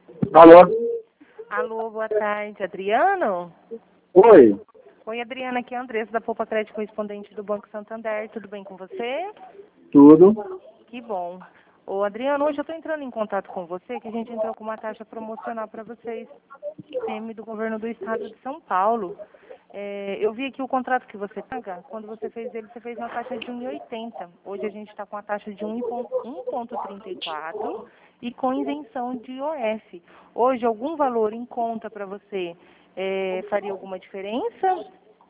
Alô? Alô, boa tarde, Adriano? Oi, Oi, Adriana, aqui é a Andressa da Poupa Crédito, correspondente do Banco Santander. Tudo bem com você? tudo? Que bom. Ô, Adriano, hoje eu estou entrando em contato com você, que a gente entrou com uma taxa promocional para vocês, PM do governo do estado de São Paulo. Eu vi aqui o contrato que você paga, quando você fez ele, você fez uma taxa de 1,80. Hoje a gente está com a taxa de 1,34 e com isenção de IOF. Hoje, algum valor em conta para você faria alguma diferença?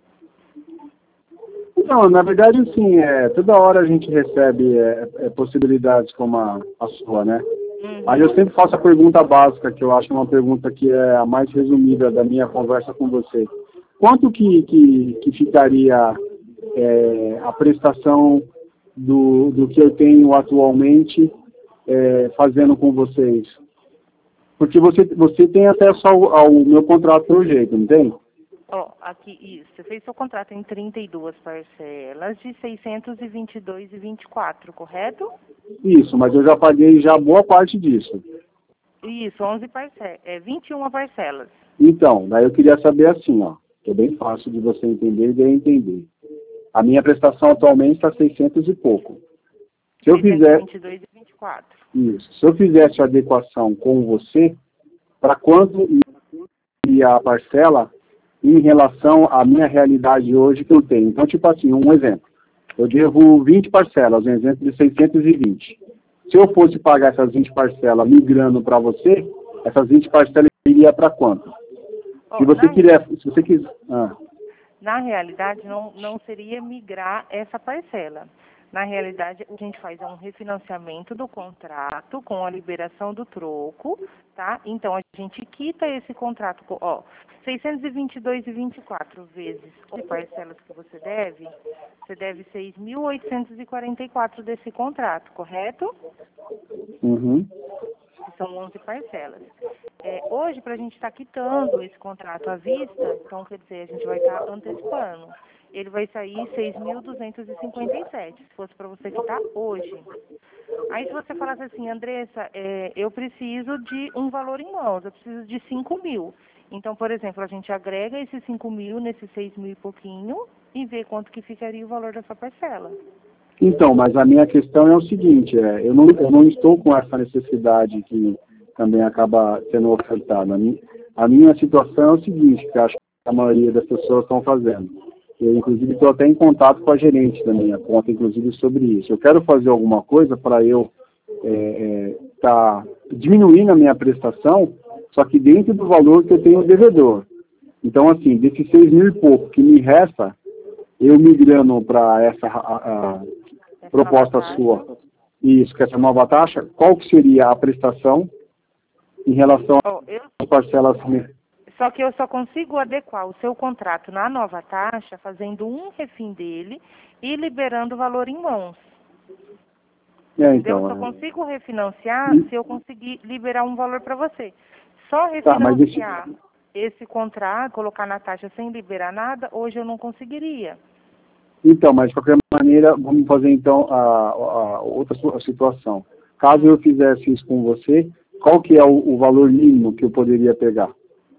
Não, na verdade, sim, toda hora a gente recebe possibilidades como a sua, né? Aí eu sempre faço a pergunta básica, que eu acho uma pergunta que é a mais resumida da minha conversa com você. Quanto que ficaria a prestação do que eu tenho atualmente fazendo com vocês? Porque você tem acesso ao meu contrato pelo jeito, não tem? Ó, aqui, isso. Você fez seu contrato em 32 parcelas de 622,24, correto? Isso, mas eu já paguei já boa parte disso. Isso, 11 parcelas, 21 parcelas. Então, daí eu queria saber assim, ó, que é bem fácil de você entender e de eu entender. A minha prestação atualmente está 600 e pouco. Se eu fizer 622,24. isso, se eu fizesse a adequação com você, para quanto iria a parcela em relação à minha realidade hoje que eu tenho? Então, tipo assim, um exemplo. Eu devo 20 parcelas, um exemplo de 620. Se eu fosse pagar essas 20 parcelas migrando para você, essas 20 parcelas iria para quanto? Ó, Se você quiser. na realidade, não seria migrar essa parcela. Na realidade, o que a gente faz é um refinanciamento do contrato com a liberação do troco, tá? Então, a gente quita esse contrato, 622,24 vezes 11 parcelas que você deve 6.844 desse contrato, correto? Uhum. Que são 11 parcelas. Hoje, para a gente estar quitando esse contrato à vista, então, quer dizer, a gente vai estar antecipando. Ele vai sair 6.257, se fosse para você quitar hoje. Aí, se você falasse assim, Andressa, eu preciso de um valor em mãos, eu preciso de 5.000. Então, por exemplo, a gente agrega esses 5.000 nesses 6.000 e pouquinho e vê quanto que ficaria o valor dessa parcela. Então, mas a minha questão é o seguinte, eu não estou com essa necessidade que também acaba sendo ofertada. A minha situação é o seguinte, que acho que a maioria das pessoas estão fazendo. Eu, inclusive, estou até em contato com a gerente da minha conta, inclusive, sobre isso. Eu quero fazer alguma coisa para eu diminuindo a minha prestação, só que dentro do valor que eu tenho devedor. Então, assim, desses 6.000 e pouco que me resta, eu migrando para essa proposta sua, isso, que essa nova taxa, qual que seria a prestação em relação às parcelas? Só que eu só consigo adequar o seu contrato na nova taxa fazendo um refim dele e liberando o valor em mãos. Entendeu? Eu só consigo refinanciar se eu conseguir liberar um valor para você. Só refinanciar esse contrato, colocar na taxa sem liberar nada, hoje eu não conseguiria. Então, mas de qualquer maneira, vamos fazer então a outra situação. Caso eu fizesse isso com você, qual que é o valor mínimo que eu poderia pegar?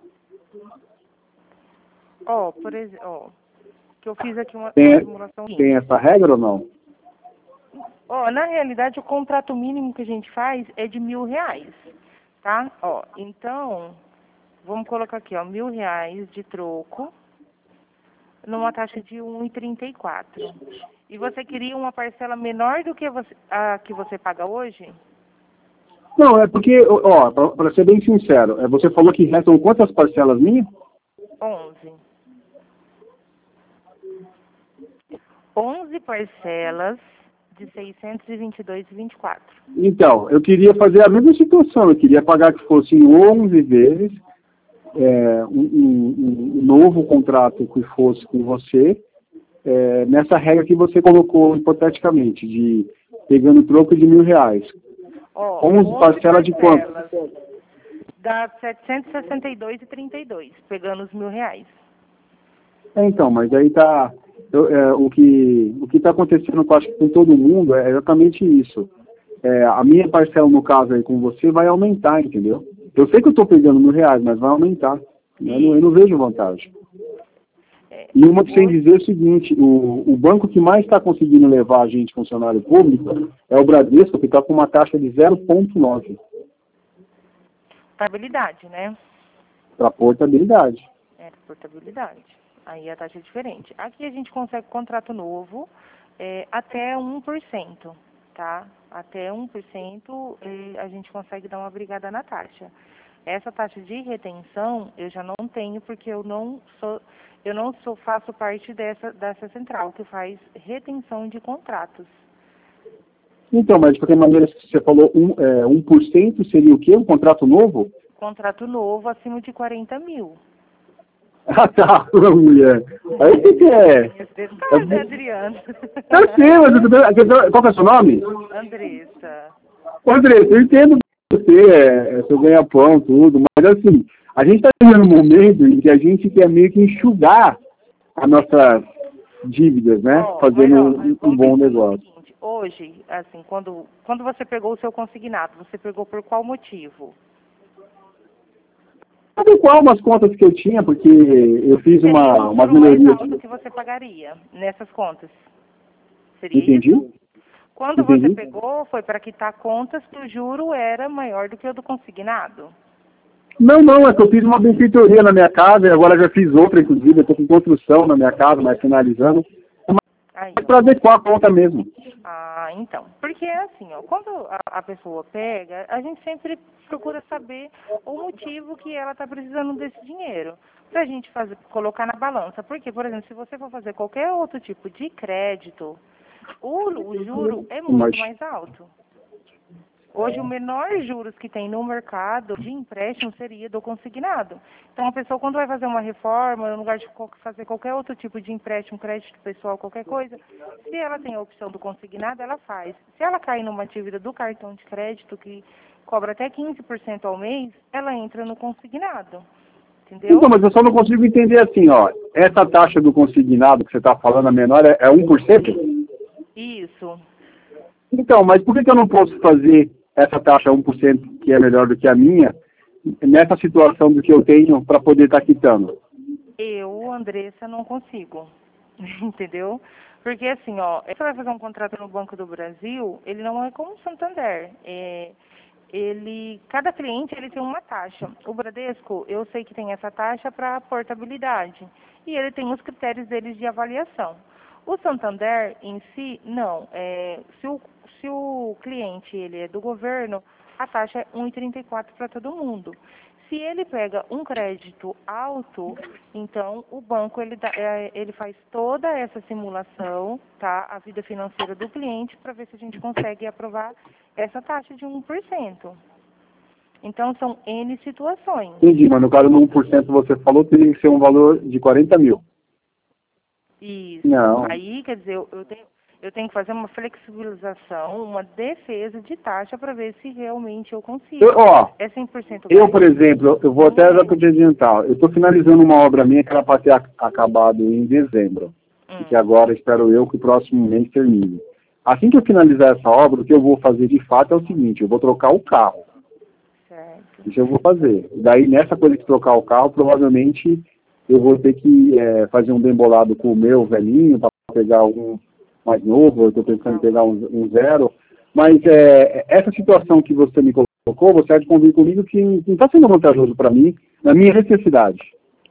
Por exemplo, que eu fiz aqui uma simulação. Tem essa regra ou não? Na realidade, o contrato mínimo que a gente faz é de R$1.000, tá? Então, vamos colocar aqui, R$1.000 de troco, numa taxa de 1,34. E você queria uma parcela menor do que a que você paga hoje? Não, é porque, para ser bem sincero, você falou que restam quantas parcelas minhas? 11 parcelas de 622,24. Então, eu queria fazer a mesma situação, eu queria pagar que fosse em 11 vezes, um novo contrato que fosse com você, nessa regra que você colocou hipoteticamente, de pegando troco de R$1.000. 11 parcelas de quanto? Dá 762,32, pegando os R$1.000. Então, mas aí tá... o que está acontecendo com todo mundo é exatamente isso. A minha parcela, no caso aí com você, vai aumentar, entendeu? Eu sei que eu estou pegando R$ 1.000, mas vai aumentar. Eu não vejo vantagem. E uma que sem dizer o seguinte, o banco que mais está conseguindo levar a gente, funcionário público, é o Bradesco, que está com uma taxa de 0,9. Portabilidade, né? Para portabilidade. Portabilidade. Aí a taxa é diferente. Aqui a gente consegue contrato novo até 1%, tá? Até 1% a gente consegue dar uma brigada na taxa. Essa taxa de retenção eu já não tenho porque faço parte dessa central que faz retenção de contratos. Então, mas de qualquer maneira, você falou 1% seria o quê? Um contrato novo? Contrato novo acima de 40 mil. Ah, tá, mulher. Aí o que é? Né, Adriano? Eu sei, mas qual que é o seu nome? Andressa. Andressa, eu entendo você, seu ganha-pão, tudo, mas assim, a gente está vivendo um momento em que a gente quer meio que enxugar as nossas dívidas, né? Fazendo um bom negócio. Seguinte, hoje, assim, quando você pegou o seu consignado, você pegou por qual motivo? Adequar umas contas que eu tinha, porque eu fiz umas melhorias. Mais alto que você pagaria nessas contas. Seria Entendi. isso? Quando você pegou, foi para quitar contas que o juro era maior do que o do consignado? Não, é que eu fiz uma benfeitoria na minha casa e agora já fiz outra, inclusive, eu estou com construção na minha casa, mas finalizando. É para adequar a conta mesmo. Ah, então. Porque é assim, ó, quando a pessoa pega, a gente sempre procura saber o motivo que ela está precisando desse dinheiro. Para a gente colocar na balança. Porque, por exemplo, se você for fazer qualquer outro tipo de crédito, o juro é muito mais alto. Hoje, o menor juros que tem no mercado de empréstimo seria do consignado. Então, a pessoa, quando vai fazer uma reforma, no lugar de fazer qualquer outro tipo de empréstimo, crédito pessoal, qualquer coisa, se ela tem a opção do consignado, ela faz. Se ela cair numa dívida do cartão de crédito, que cobra até 15% ao mês, ela entra no consignado. Entendeu? Então, mas eu só não consigo entender assim, ó. Essa taxa do consignado que você está falando, a menor, é 1%? Isso. Então, mas por que eu não posso fazer essa taxa 1%, que é melhor do que a minha, nessa situação do que eu tenho para poder estar quitando? Eu, Andressa, não consigo. Entendeu? Porque assim, ó, você vai fazer um contrato no Banco do Brasil, ele não é como o Santander. Cada cliente ele tem uma taxa. O Bradesco, eu sei que tem essa taxa para portabilidade. E ele tem os critérios deles de avaliação. O Santander em si, não. Se o cliente ele é do governo, a taxa é 1,34 para todo mundo. Se ele pega um crédito alto, então o banco ele faz toda essa simulação, tá? A vida financeira do cliente para ver se a gente consegue aprovar essa taxa de 1%. Então são N situações. Entendi, mas no caso do 1% você falou que teria que ser um valor de 40 mil. Isso. Não. Aí, quer dizer, eu tenho que fazer uma flexibilização, uma defesa de taxa para ver se realmente eu consigo. É 100%. Eu, por exemplo, eu vou até já te adiantar. Eu estou finalizando uma obra minha que era para ter acabado em dezembro. E que agora espero eu que o próximo mês termine. Assim que eu finalizar essa obra, o que eu vou fazer de fato é o seguinte, eu vou trocar o carro. Certo. Isso eu vou fazer. Daí, nessa coisa de trocar o carro, provavelmente eu vou ter que fazer um bem bolado com o meu velhinho para pegar um mais novo, eu estou pensando em pegar um zero. Mas essa situação que você me colocou, você há de convir comigo que não está sendo vantajoso para mim, na minha necessidade.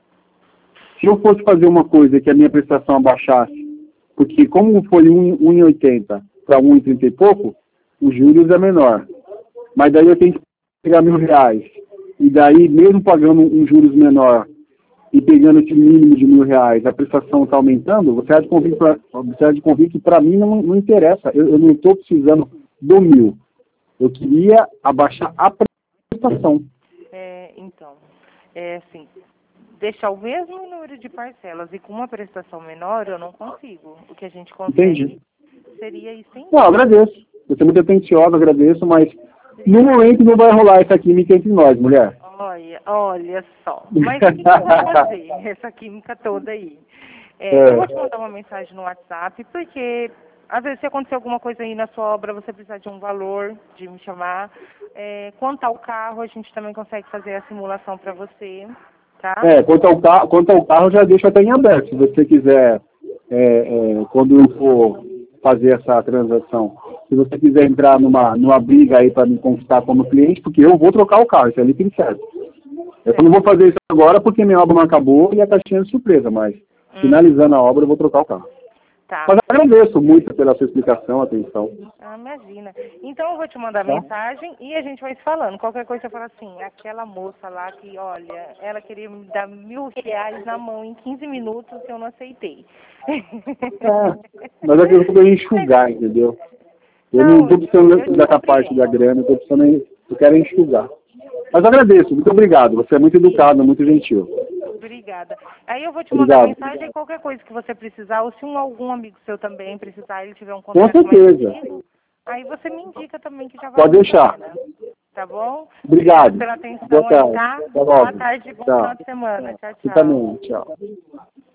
Se eu fosse fazer uma coisa que a minha prestação abaixasse, porque como foi 1,80 para 1,30 e pouco, os juros é menor. Mas daí eu tenho que pegar R$ 1.000. E daí, mesmo pagando um juros menor e pegando esse mínimo de R$ 1.000, a prestação está aumentando, você há de convir que para mim não interessa. Eu não estou precisando do 1.000. Eu queria abaixar a prestação. Então, assim, deixar o mesmo número de parcelas e com uma prestação menor, eu não consigo. O que a gente consegue seria isso. Não, agradeço. Você é muito atenciosa, agradeço, mas no momento não vai rolar essa química entre nós, mulher. Olha só. Mas o que eu vou fazer, essa química toda aí? Eu vou te mandar uma mensagem no WhatsApp, porque Às vezes, se acontecer alguma coisa aí na sua obra, você precisar de um valor, de me chamar. Quanto ao carro, a gente também consegue fazer a simulação para você, tá? Quanto ao carro, já deixo até em aberto. Se você quiser, quando eu for fazer essa transação, se você quiser entrar numa briga aí para me conquistar como cliente, porque eu vou trocar o carro, isso é líquido certo. Eu só não vou fazer isso agora porque minha obra não acabou e a caixinha de surpresa, mas finalizando a obra eu vou trocar o carro. Tá. Mas agradeço muito pela sua explicação, atenção. Imagina. Então eu vou te mandar mensagem e a gente vai se falando. Qualquer coisa você fala assim, aquela moça lá que, olha, ela queria me dar R$1.000 na mão em 15 minutos e eu não aceitei. Mas é que eu vou enxugar, entendeu? Eu não estou precisando dessa parte da grana, eu quero enxugar. Mas agradeço, muito obrigado. Você é muito educado, muito gentil. Obrigada. Aí eu vou te mandar mensagem e qualquer coisa que você precisar, ou se algum amigo seu também precisar, ele tiver um contato com certeza. mais antigo, aí você me indica também que já vai. Pode deixar. Tá bom? Obrigado. Pela atenção Boa tarde. aí, tá? Boa tarde e bom tchau. final de semana. Tchau, tchau. Você também, tchau.